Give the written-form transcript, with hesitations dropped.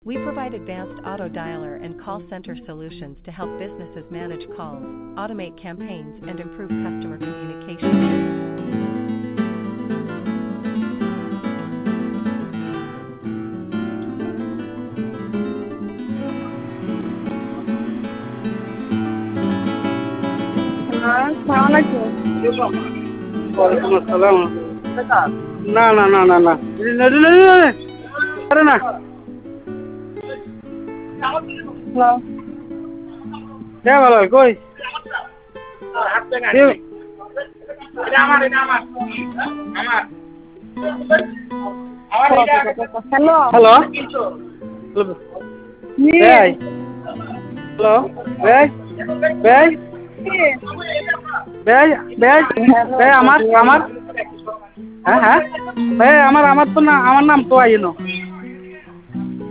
We provide advanced auto dialer and call center solutions to help businesses manage calls, automate campaigns, and improve customer communication. হ্যাঁ, সালাম আলাইকুম। ওয়ালাইকুম আসসালাম। না না না না না আরে না হ্যালো। কে ভালো কই হ্যালো। হ্যালো জি। ভাই হ্যালো ভাই ভাই ভাই ভাই হ্যালো, ভাই আমার বলেন। আমার হ্যাঁ হ্যাঁ ভাই আমার আমার তো না আমার নাম তো আইনো